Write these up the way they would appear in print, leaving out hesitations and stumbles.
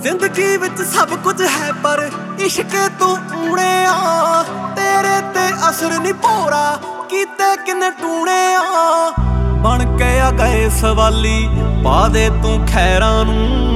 ਜ਼ਿੰਦਗੀ ਵਿੱਚ ਸਭ ਕੁਝ ਹੈ ਪਰ ਇਸ਼ਕੇ ਤੂੰ ਊਣੇ ਆ। ਤੇਰੇ ਤੇ ਅਸਰ ਨਹੀਂ ਭੋਰਾ ਕੀਤੇ ਕਿੰਨੇ ਟੂਣੇ ਆ। ਬਣ ਕੇ ਆ ਗਏ ਸਵਾਲੀ ਪਾ ਦੇ ਤੂੰ ਖੈਰਾਂ ਨੂੰ।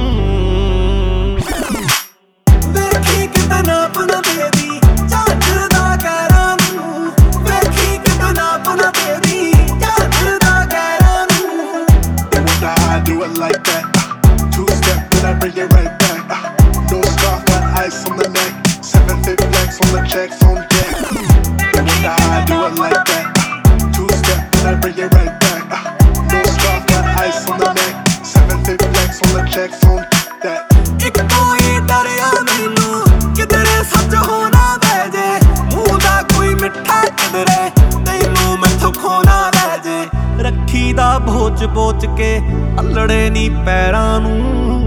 ਵੇਖੀ ਕਿਤੇ ਨਾਪ ਨਾ ਦੇਦੀ ਝਾਂਜਰਦਾ ਗੈਰਾਂ ਨੂੰ। ਵੇਖੀ ਕਿਤੇ ਨਾਪ ਨਾ ਦੇਦੀ ਝਾਂਜਰਦਾ ਗੈਰਾਂ ਨੂੰ। I do it like that. Two-step, then I bring it right back. No scarf, got ice on the neck. 7 flex on the checks on deck. I do it like that. Two-step, then I bring it right back. No scarf, got ice on the neck. 7 flex on the checks on deck. ਇੱਕੋ ਹੀ ਡਰਿਆ ਮੈਨੂੰ ਕਿਧਰੇ ਸੱਚ ਹੋਣਾ ਲੈ ਜੇ। ਮੂੰਹ ਦਾ ਕੋਈ ਮਿੱਠਾ ਕਿਧਰੇ ਤੈਨੂੰ ਮੈਥੋਂ ਖੋਣਾ ਲੈ ਜੇ। ਰੱਖੀ ਦਾ ਬੋਚ ਬੋਚ ਕੇ ਅਲੜੇ ਨੀ ਪੈਰਾਂ ਨੂੰ।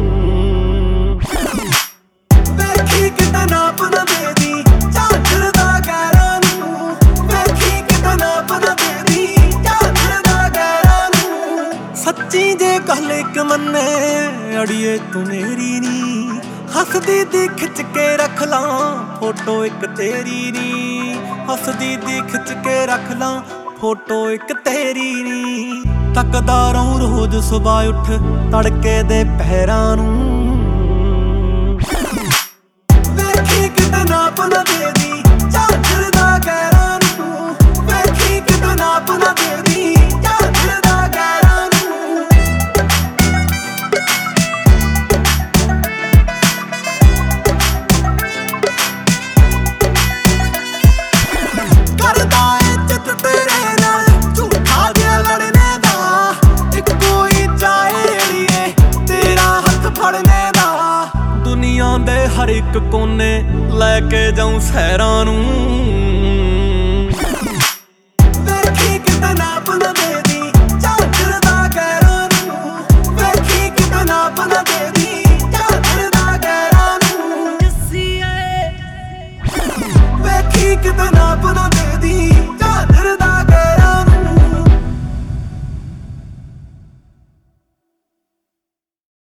ਵੇਖੀ ਕਿਤੇ ਨਾਪ ਨਾ ਦੇਦੀ ਝਾਂਜਰਦਾ ਗੈਰਾਂ ਨੂੰ। ਵੇਖੀ ਕਿਤੇ ਨਾਪ ਨਾ ਦੇਦੀ ਝਾਂਜਰਦਾ ਗੈਰਾਂ ਨੂੰ। ਸੱਚੀ ਜੇ ਗੱਲ ਇੱਕ ਮੰਨੇ ਅੜੀਏ ਤੂੰ ਮੇਰੀ ਨੀ। ਹੱਸਦੀ ਦੀ ਖਿੱਚ ਕੇ ਰੱਖ ਲਾਂ ਫੋਟੋ ਇੱਕ ਤੇਰੀ ਨੀ। ਹੱਸਦੀ ਦੀ ਖਿੱਚ ਕੇ ਰੱਖ ਲਾਂ ਫੋਟੋ ਇੱਕ ਤੇਰੀ ਨੀ। ਤੱਕਦਾ ਰਹੂੰ ਰੋਜ਼ ਸੁਬਾਹ ਉੱਠ ਤੜਕੇ ਦੇ ਪਹਿਰਾਂ ਨੂੰ। ਵੇਖੀ ਕਿਤੇ ਨਾਪ ਨਾ ਦੇਦੀ ਝਾਂਜਰਦਾ ਗੈਰਾਂ ਨੂੰ। ਵੇਖੀ ਕਿਤੇ ਨਾਪ ਨਾ ਦੇਦੀ ਝਾਂਜਰਦਾ ਗੈਰਾਂ ਨੂੰ। ਕਰਦਾ ਏ ਚਿੱਤ ਤੇਰੇ ਨਾਲ ਝੂਠਾ ਜਿਹਾ ਲੜਨੇ ਦਾ। ਇੱਕੋ ਹੀ ਚਾਹੇ ਅੜੀਏ ਤੇਰਾ ਹੱਥ ਫੜਨੇ ਦਾ। ਦੁਨੀਆ ਦੇ ਹਰ ਇੱਕ ਕੋਨੇ ਲੈ ਕੇ ਜਾਊਂ ਸੈਰਾਂ ਨੂੰ। ਵੇਖੀ ਕਿਤੇ ਨਾਪ ਨਾ ਦੇਦੀ ਝਾਂਜਰਦਾ ਗੈਰਾਂ ਨੂੰ। ਵੇਖੀ ਕਿਤੇ ਨਾਪ ਨਾ ਦੇਦੀ ਝਾਂਜਰਦਾ ਗੈਰਾਂ ਨੂੰ। ਵੇਖੀ ਕਿਤੇ ਨਾਪ ਨਾ